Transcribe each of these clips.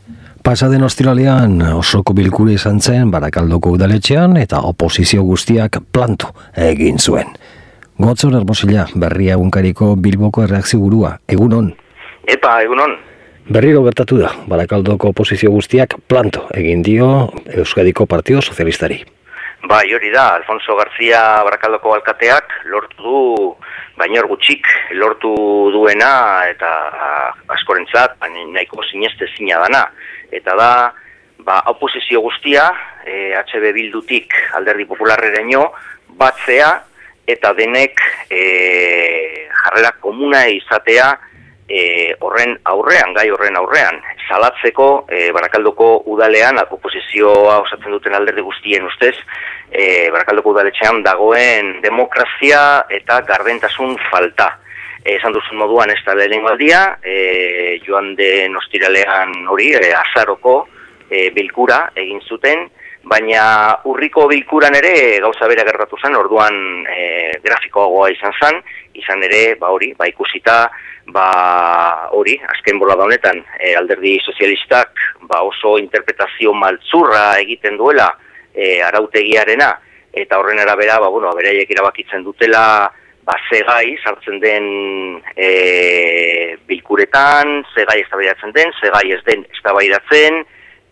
Pasaden ostiralean osoko bilkura izan zen Barakaldoko udaletxean eta oposizio guztiak planto egin zuen. Gotzon Hermosilla, Berria egunkariko Bilboko erreakzio burua, egunon. Epa, egunon. Berriro gertatu da, Barakaldoko oposizio guztiak planto egin dio Euskadiko Partido Sozialistari. Bai, hori da, Alfonso García Barakaldoko alkateak lortu du, bainor gutxik lortu duena eta askorentzat nahiko sinestezina dana. Eta da, oposizio guztia, HB Bildutik Alderdi Popularreraino batzea eta denek jarrera komuna izatea horren aurrean, gai horren aurrean. Salatzeko Barakaldoko udalean, oposizioa osatzen duten alderdi guztien ustez, Barakaldoko udaletxean dagoen demokrazia eta gardentasun falta. Esan duzun moduan ez da lehenengo aldia, joan den ostiralean hori, azaroko bilkura egin zuten, baina urriko bilkuran ere gauza bera gertatu zen, orduan grafikoagoa izan ere, ikusita, azken bolada honetan, Alderdi Sozialistak oso interpretazio maltzurra egiten duela arautegiarena, eta horren arabera, beraiek erabakitzen dutela, zegai sartzen den bilkuretan, zegai eztabaidatzen den, zegai ez den eztabaidatzen,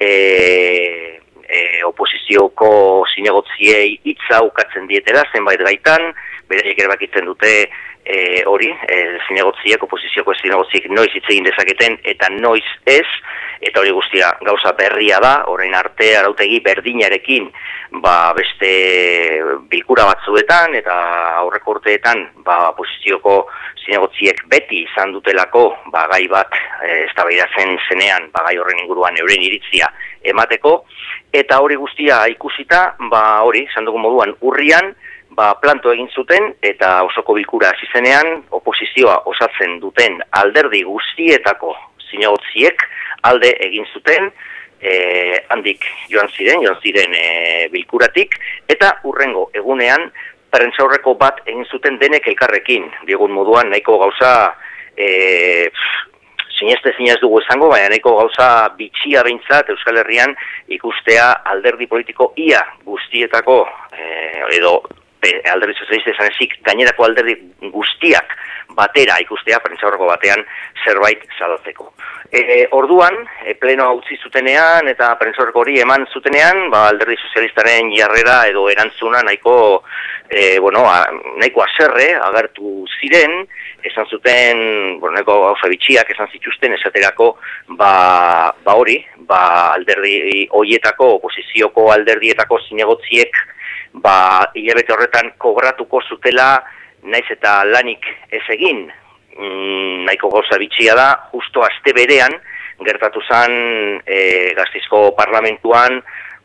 oposizioko zinegotziei hitza ukatzen dietela zenbait gaitan, beraiek erabakitzen dute hori, zinegotziek, oposizioko zinegotziek noiz hitz egin dezaketen eta noiz ez, eta hori guztia gauza berria da, orain arte arautegi berdinarekin beste bilkura batzuetan eta aurreko urteetan oposizioko zinegotziek beti izan dutelako gai bat eztabaidatzen zenean gai horren inguruan euren iritzia emateko, eta hori guztia ikusita, hori, esan dugun moduan urrian, planto egin zuten eta osoko bilkura hasi zenean oposizioa osatzen duten alderdi guztietako zinegotziek alde egin zuten, handik joan ziren bilkuratik, eta urrengo egunean prentsaurreko bat egin zuten denek elkarrekin, diegun moduan nahiko gauza sinez dugu esango, baina nahiko gauza bitxia behintzat Euskal Herrian ikustea alderdi politiko ia guztietako edo Alderdi Sozialista izan ezik gainerako alderdi guztiak batera ikustea prentsaurreko batean zerbait salatzeko. Orduan, plenoa utzi zutenean eta prentsaurreko hori eman zutenean, Alderdi Sozialistaren jarrera edo erantzuna nahiko haserre agertu ziren, esan zuten, nahiko gauza bitxiak esan zituzten esaterako, alderdi hoietako, oposizioko alderdietako zinegotziek, hilabete horretan kobratuko zutela, naiz eta lanik ez egin, nahiko gauza bitxia da, justo aste berean, gertatu zen Gasteizko parlamentuan,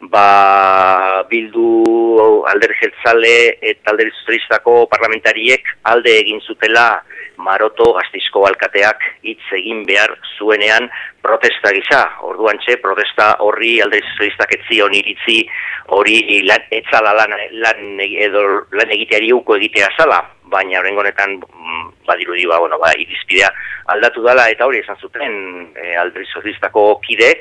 Bildu alderdi jeltzale eta alderdi sozialistako parlamentariek alde egin zutela Maroto Gasteizko alkateak hitz egin behar zuenean protesta gisa. Orduan protesta horri alderdi sozialistak ez zion iritzi hori etzala lan egiteari uko egitea zala, baina horrengo honetan badirudi irizpidea aldatu dela eta hori esan zuten alderdi sozialistako kideek,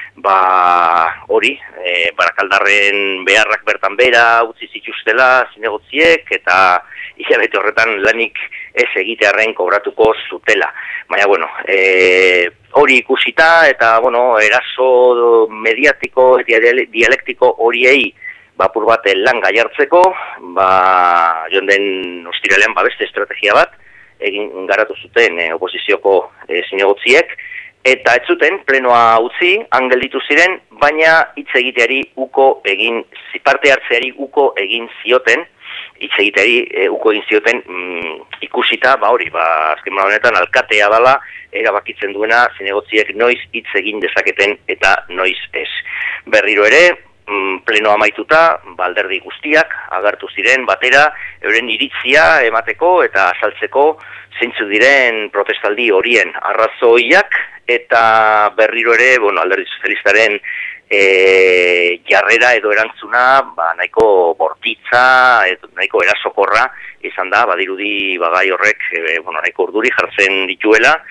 Barakaldarren beharrak bertan bera utzi zituztela zinegotziek eta hilabete horretan lanik ez egitearren kobratuko zutela. Baina, hori ikusita eta, eraso mediatiko eta dialektiko horiei apur bat lan gaiartzeko, joan den ostiralean beste estrategia bat egin garatu zuten oposizioko zinegotziek, eta ez zuten, plenoa utzi, gelditu ziren, baina hitz egiteari parte hartzeari uko egin zioten, hitz egiteari uko egin zioten ikusita, azken honetan alkatea dela, erabakitzen duena zinegotziek noiz hitz egin dezaketen eta noiz ez. Berriro ere, plenoa amaituta, alderdi guztiak agertu ziren batera, euren iritzia emateko eta azaltzeko zeintzu diren protestaldi horien arrazoiak, eta berriro ere, alderdi sozialistaren jarrera edo erantzuna nahiko bortitza, nahiko erasokorra izan da, badirudi gai horrek nahiko urduri jartzen dituela,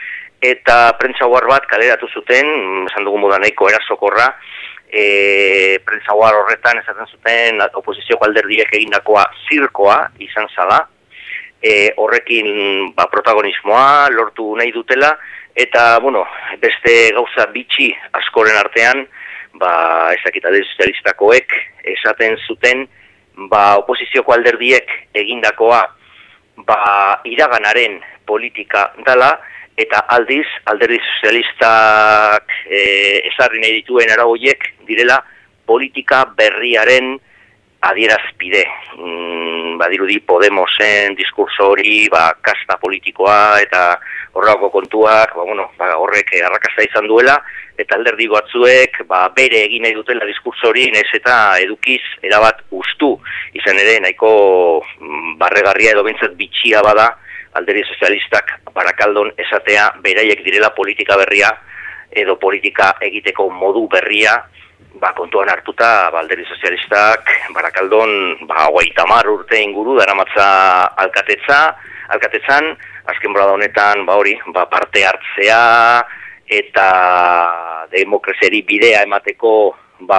eta prentsaguar bat kaleratu zuten, esan dugu moda nahiko erasokorra, prentsaguar horretan esaten zuten oposizioko alderdiek egindakoa zirkoa izan zala, horrekin protagonismoa lortu nahi dutela, eta, beste gauza bitxi askoren artean, ezakita sozialistakoek esaten zuten, oposizioko alderdiek egindakoa, iraganaren politika dela, eta aldiz, alderdi sozialistak ezarri nahi dituen arauiek direla politika berriaren adierazpide. Badirudi Podemosen diskurso hori, kasta politikoa eta horrako kontuak, horrek arrakasta izan duela, eta alderdi batzuek bere egin nahi dutela diskurso hori, nahiz eta edukiz erabat ustu izan ere nahiko barregarria edo behintzat bitxia bada alderdi sozialistak Barakaldon esatea beraiek direla politika berria edo politika egiteko modu berria, kontuan hartuta alderdi sozialistak Barakaldon 30 urte inguru daramatza alkatetzan, azken bolada honetan parte hartzea eta demokraziari bidea emateko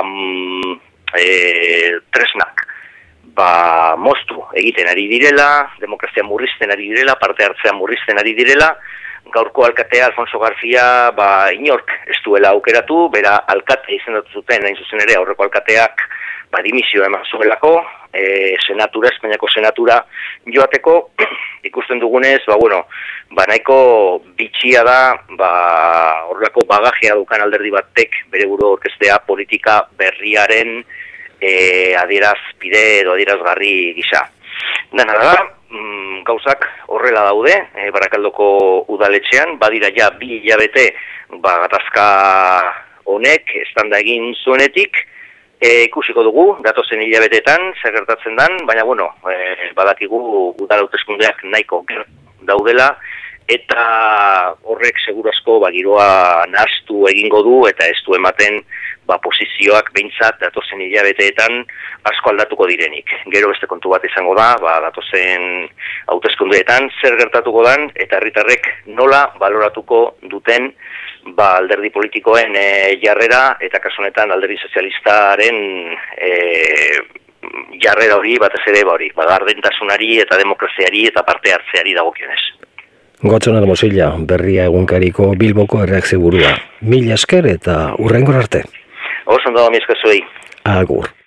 tresnak moztu egiten ari direla, demokrazia murrizten ari direla, parte hartzea murrizten ari direla. Gaurko alkatea Alfonso García inork ez duela aukeratu, bera alkate izendatu zuten, hain zuzen ere aurreko alkateak dimisioa eman zuelako, senatura, Espainiako senatura joateko, ikusten dugunez, nahiko bitxia da, horrelako bagajea dukan alderdi batek bere buru orkestea politika berriaren adierazpide edo adierazgarri gisa. Dena da, gauzak horrela daude, Barakaldoko udaletxean, badira ja 2 hilabete gatazka honek estanda egin zuenetik, ikusiko dugu, datozen hilabetetan, zer gertatzen dan, baina badakigu udal hauteskundeak nahiko daudela, eta horrek segurazko giroa nahastu egingo du, eta ez du ematen posizioak behintzat datozen hilabeteetan asko aldatuko direnik. Gero beste kontu bat izango da, datozen hauteskundeetan zer gertatuko dan, eta herritarrek nola baloratuko duten alderdi politikoen jarrera, eta kasu honetan alderdi sozialistaren jarrera hori, batez ere gardentasunari eta demokraziari eta parte hartzeari dagokionez. Gotson Hermosilla, Berria egunkariko Bilboko erreakzio burua. Mila esker eta hurrengor arte. Oso ondo, mi esker zuei. Agur.